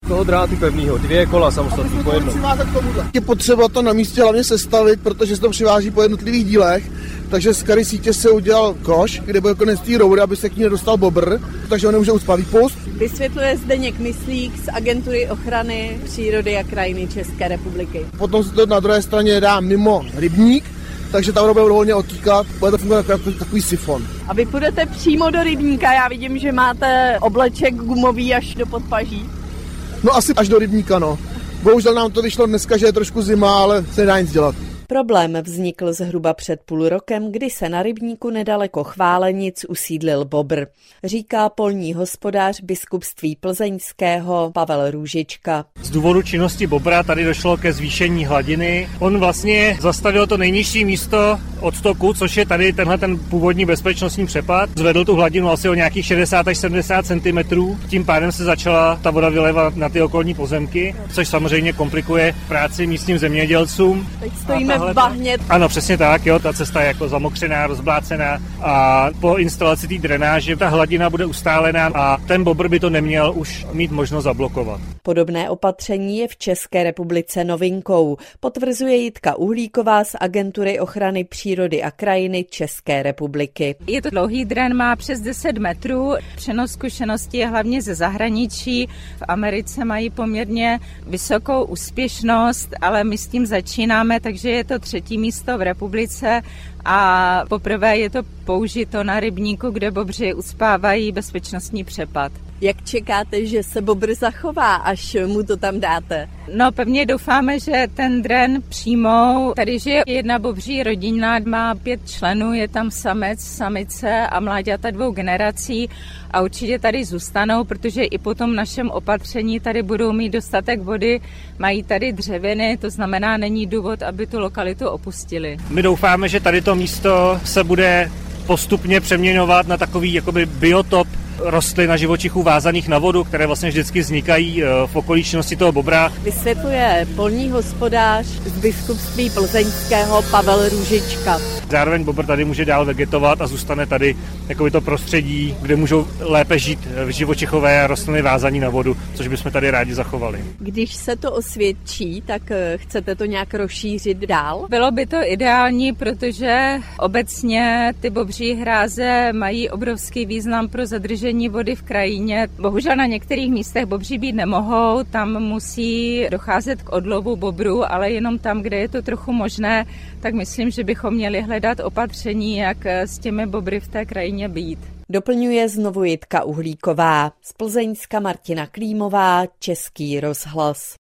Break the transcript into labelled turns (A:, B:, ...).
A: Toho dráty pevnýho, 2 kola samostatný po jednom.
B: Je potřeba to na místě hlavně sestavit, protože se to přiváží po jednotlivých dílech. Takže z kary sítě se udělal koš, kde byl konec té roury, aby se k ní nedostal bobr, takže on nemůže ucpat výpust.
C: Vysvětluje Zdeněk Myslík z Agentury ochrany přírody a krajiny České republiky.
B: Potom se to na druhé straně dá mimo rybník, takže ta voda bude volně odtíkat, bude to fungovat jako takový sifon.
C: A vy půjdete přímo do rybníka, já vidím, že máte obleček gumový až do podpaží.
B: No asi až do rybníka, no. Bohužel nám to vyšlo dneska, že je trošku zima, ale se nedá nic dělat.
C: Problém vznikl zhruba před půl rokem, kdy se na rybníku nedaleko Chválenic usídlil bobr, říká polní hospodář biskupství plzeňského Pavel Růžička.
D: Z důvodu činnosti bobra tady došlo ke zvýšení hladiny. On vlastně zastavil to nejnižší místo odtoku, což je tady tenhle ten původní bezpečnostní přepad. Zvedl tu hladinu asi o nějakých 60 až 70 cm. Tím pádem se začala ta voda vylévat na ty okolní pozemky, což samozřejmě komplikuje práci místním zemědělcům.
C: Teď stojíme v bahně.
D: Ano, přesně tak, jo, ta cesta je jako zamokřená, rozblácená a po instalaci té drenáže ta hladina bude ustálená a ten bobr by to neměl už mít možnost zablokovat.
C: Podobné opatření je v České republice novinkou, potvrzuje Jitka Uhlíková z Agentury ochrany přírody a krajiny České republiky.
E: Je to dlouhý dren, má přes 10 metrů. Přenos zkušeností je hlavně ze zahraničí. V Americe mají poměrně vysokou úspěšnost, ale my s tím začínáme, takže je to 3. místo v republice a poprvé je to použito na rybníku, kde bobři uspávají bezpečnostní přepad.
C: Jak čekáte, že se bobr zachová, až mu to tam dáte?
E: No pevně doufáme, že ten dren přijmou. Tady žije jedna bobří rodina, má 5 členů, je tam samec, samice a mláďata 2 generací a určitě tady zůstanou, protože i po tom našem opatření tady budou mít dostatek vody, mají tady dřeviny, to znamená, není důvod, aby tu lokalitu opustili.
D: My doufáme, že tady to místo se bude postupně přeměňovat na takový jakoby biotop rostlin a živočichů vázaných na vodu, které vlastně vždycky vznikají v okolí činnosti toho bobra.
C: Vysvětluje polní hospodář z biskupství plzeňského Pavel Růžička.
D: Zároveň bobr tady může dál vegetovat a zůstane tady takový to prostředí, kde můžou lépe žít živočichové a rostliny vázaní na vodu, což bychom tady rádi zachovali.
C: Když se to osvědčí, tak chcete to nějak rozšířit dál?
E: Bylo by to ideální, protože obecně ty bobří hráze mají obrovský význam pro zadržení vody v krajině. Bohužel na některých místech bobří být nemohou, tam musí docházet k odlovu bobrů, ale jenom tam, kde je to trochu možné, tak myslím, že bychom měli hledat opatření, jak s těmi bobry v té krajině být.
C: Doplňuje znovu Jitka Uhlíková. Z Plzeňska Martina Klímová, Český rozhlas.